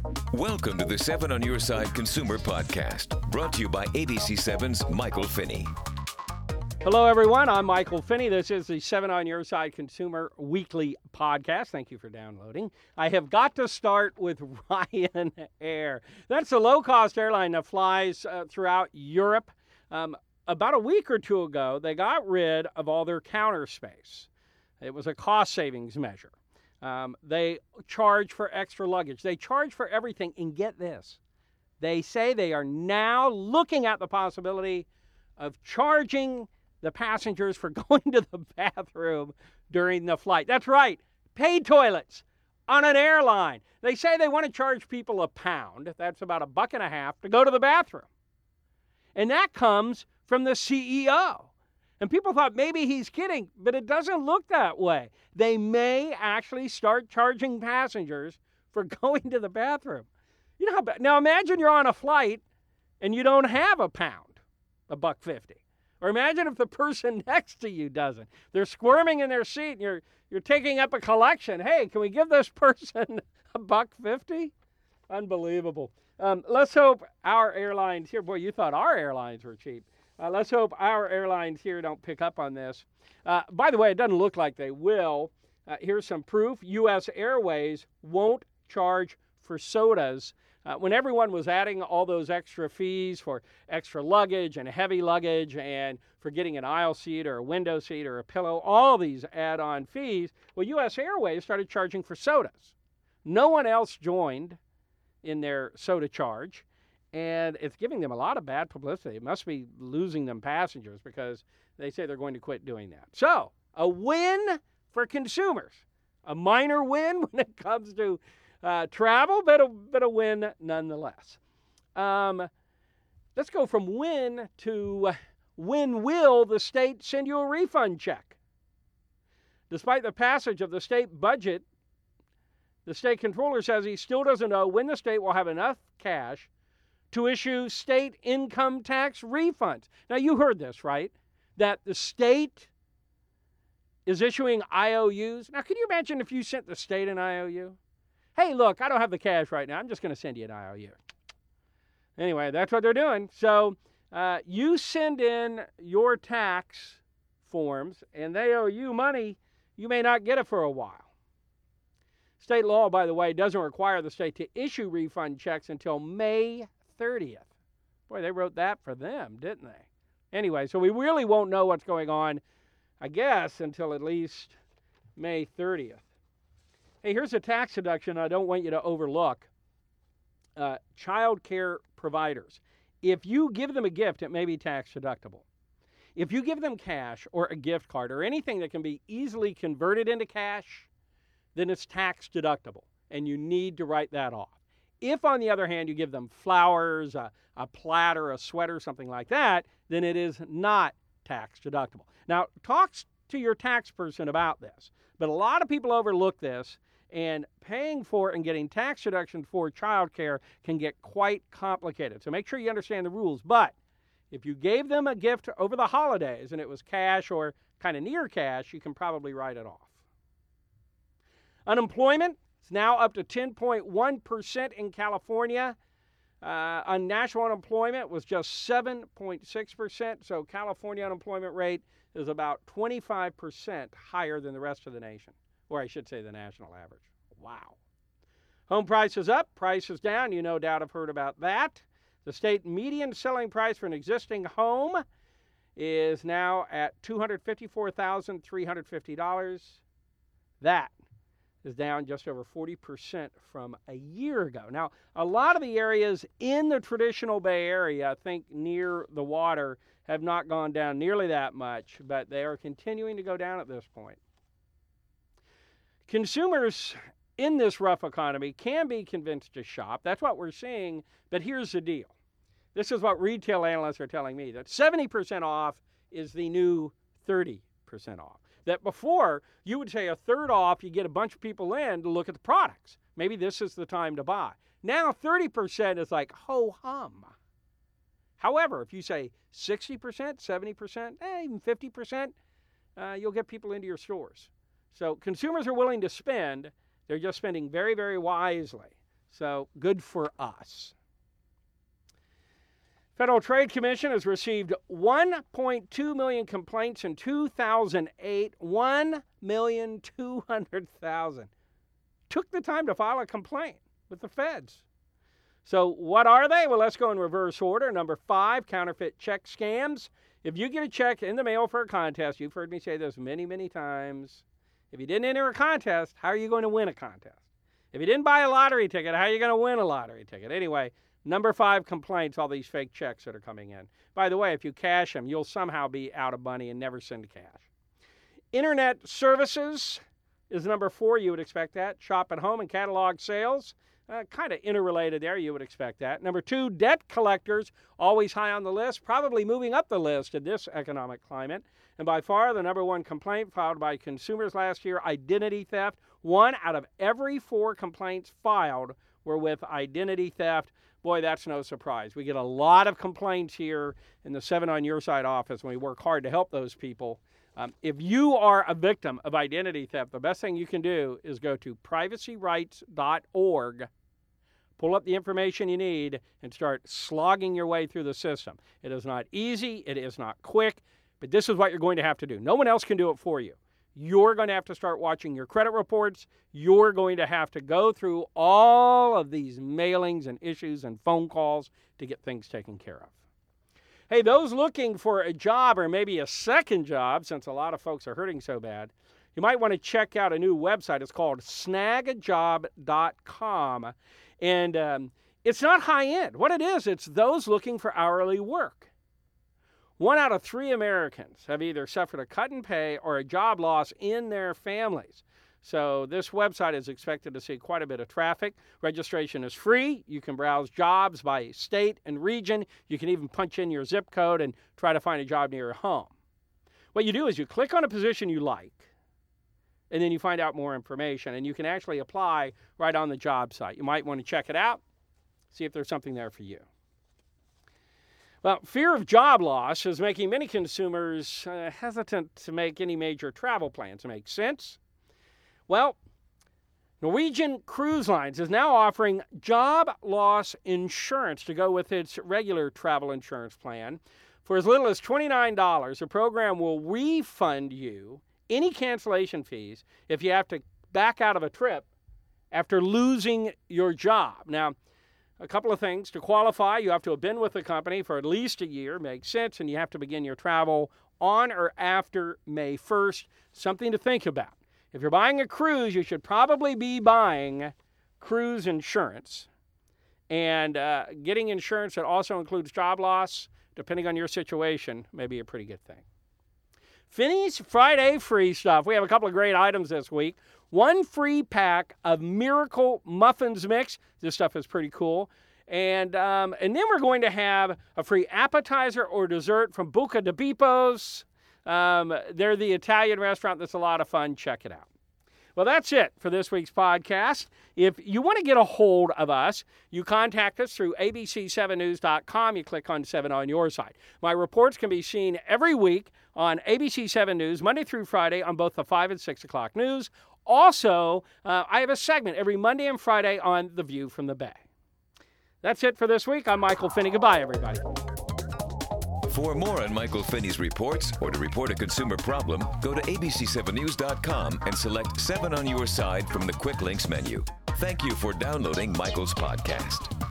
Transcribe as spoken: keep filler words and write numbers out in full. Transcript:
Welcome to the seven on Your Side Consumer Podcast, brought to you by A B C seven's Michael Finney. Hello, everyone. I'm Michael Finney. This is the seven on Your Side Consumer Weekly Podcast. Thank you for downloading. I have got to start with Ryanair. That's a low-cost airline that flies uh, throughout Europe. Um, about a week or two ago, they got rid of all their counter space. It was a cost savings measure. Um, they charge for extra luggage. They charge for everything. And get this, they say they are now looking at the possibility of charging the passengers for going to the bathroom during the flight. That's right, paid toilets on an airline. They say they want to charge people a pound. That's about a buck and a half to go to the bathroom. And that comes from the C E O. And people thought maybe he's kidding, but it doesn't look that way. They may actually start charging passengers for going to the bathroom. You know how bad? Now imagine you're on a flight and you don't have a pound, a buck fifty. Or imagine if the person next to you doesn't. They're squirming in their seat and you're you're taking up a collection. Hey, can we give this person a buck fifty? Unbelievable. Um, let's hope our airlines here, boy, you thought our airlines were cheap. Uh, let's hope our airlines here don't pick up on this. Uh, by the way, it doesn't look like they will. Uh, here's some proof. U S Airways won't charge for sodas. Uh, when everyone was adding all those extra fees for extra luggage and heavy luggage and for getting an aisle seat or a window seat or a pillow, all these add-on fees, well, U S Airways started charging for sodas. No one else joined in their soda charge. And it's giving them a lot of bad publicity. It must be losing them passengers because they say they're going to quit doing that. So, a win for consumers. A minor win when it comes to uh, travel, but a, but a win nonetheless. Um, let's go from win to uh, when will the state send you a refund check? Despite the passage of the state budget, the state controller says he still doesn't know when the state will have enough cash to issue state income tax refunds. Now, you heard this, right? That the state is issuing I O Us. Now, can you imagine if you sent the state an I O U? Hey, look, I don't have the cash right now. I'm just going to send you an I O U. Anyway, that's what they're doing. So uh, you send in your tax forms, and they owe you money. You may not get it for a while. State law, by the way, doesn't require the state to issue refund checks until May thirtieth. Boy, they wrote that for them, didn't they? Anyway, so we really won't know what's going on, I guess, until at least May thirtieth. Hey, here's a tax deduction I don't want you to overlook. Uh, child care providers. If you give them a gift, it may be tax deductible. If you give them cash or a gift card or anything that can be easily converted into cash, then it's tax deductible, and you need to write that off. If, on the other hand, you give them flowers, a, a platter, a sweater, something like that, then it is not tax deductible. Now, talk to your tax person about this, but a lot of people overlook this, and paying for and getting tax deduction for child care can get quite complicated. So make sure you understand the rules. But if you gave them a gift over the holidays and it was cash or kind of near cash, you can probably write it off. Unemployment is now up to ten point one percent in California. Uh, on national unemployment was just seven point six percent. So California unemployment rate is about twenty-five percent higher than the rest of the nation, or I should say the national average. Wow. Home prices up, prices down. You no doubt have heard about that. The state median selling price for an existing home is now at two hundred fifty-four thousand three hundred fifty dollars. That is down just over forty percent from a year ago. Now, a lot of the areas in the traditional Bay Area, I think near the water, have not gone down nearly that much, but they are continuing to go down at this point. Consumers in this rough economy can be convinced to shop. That's what we're seeing, but here's the deal. This is what retail analysts are telling me, that seventy percent off is the new thirty percent off. That before, you would say a third off, you get a bunch of people in to look at the products. Maybe this is the time to buy. Now thirty percent is like ho-hum. However, if you say sixty percent, seventy percent, eh, even fifty percent, uh, you'll get people into your stores. So consumers are willing to spend. They're just spending very, very wisely. So good for us. Federal Trade Commission has received one point two million complaints in two thousand eight. one million two hundred thousand. Took the time to file a complaint with the feds. So what are they? Well, let's go in reverse order. Number five, counterfeit check scams. If you get a check in the mail for a contest, you've heard me say this many, many times. If you didn't enter a contest, how are you going to win a contest? If you didn't buy a lottery ticket, how are you going to win a lottery ticket? Anyway, number five complaints, all these fake checks that are coming in. By the way, if you cash them, you'll somehow be out of money and never send cash. Internet services is number four. You would expect that. Shop at home and catalog sales. Uh, kind of interrelated there. You would expect that. Number two, debt collectors, always high on the list, probably moving up the list in this economic climate. And by far, the number one complaint filed by consumers last year, identity theft. One out of every four complaints filed were with identity theft. Boy, that's no surprise. We get a lot of complaints here in the seven on Your Side office, and we work hard to help those people. Um, if you are a victim of identity theft, the best thing you can do is go to privacy rights dot org, pull up the information you need, and start slogging your way through the system. It is not easy. It is not quick. But this is what you're going to have to do. No one else can do it for you. You're going to have to start watching your credit reports. You're going to have to go through all of these mailings and issues and phone calls to get things taken care of. Hey, those looking for a job or maybe a second job, since a lot of folks are hurting so bad, you might want to check out a new website. It's called snag a job dot com. And um, it's not high-end. What it is, it's those looking for hourly work. One out of three Americans have either suffered a cut in pay or a job loss in their families. So this website is expected to see quite a bit of traffic. Registration is free. You can browse jobs by state and region. You can even punch in your zip code and try to find a job near your home. What you do is you click on a position you like, and then you find out more information, and you can actually apply right on the job site. You might want to check it out, see if there's something there for you. Well, fear of job loss is making many consumers uh, hesitant to make any major travel plans. It makes sense. Well, Norwegian Cruise Lines is now offering job loss insurance to go with its regular travel insurance plan. For as little as twenty-nine dollars, the program will refund you any cancellation fees if you have to back out of a trip after losing your job. Now, a couple of things. To qualify, you have to have been with the company for at least a year. Makes sense. And you have to begin your travel on or after May first. Something to think about. If you're buying a cruise, you should probably be buying cruise insurance. And uh, getting insurance that also includes job loss, depending on your situation, may be a pretty good thing. Finney's Friday free stuff. We have a couple of great items this week. One free pack of Miracle Muffins Mix. This stuff is pretty cool. And um, and then we're going to have a free appetizer or dessert from Buca di Bepo's. Um, they're the Italian restaurant that's a lot of fun. Check it out. Well, that's it for this week's podcast. If you want to get a hold of us, you contact us through A B C seven news dot com. You click on seven on Your Side. My reports can be seen every week on A B C seven News, Monday through Friday on both the five and six o'clock news. Also, uh, I have a segment every Monday and Friday on The View from the Bay. That's it for this week. I'm Michael Finney. Goodbye, everybody. For more on Michael Finney's reports or to report a consumer problem, go to A B C seven news dot com and select seven on Your Side from the Quick Links menu. Thank you for downloading Michael's podcast.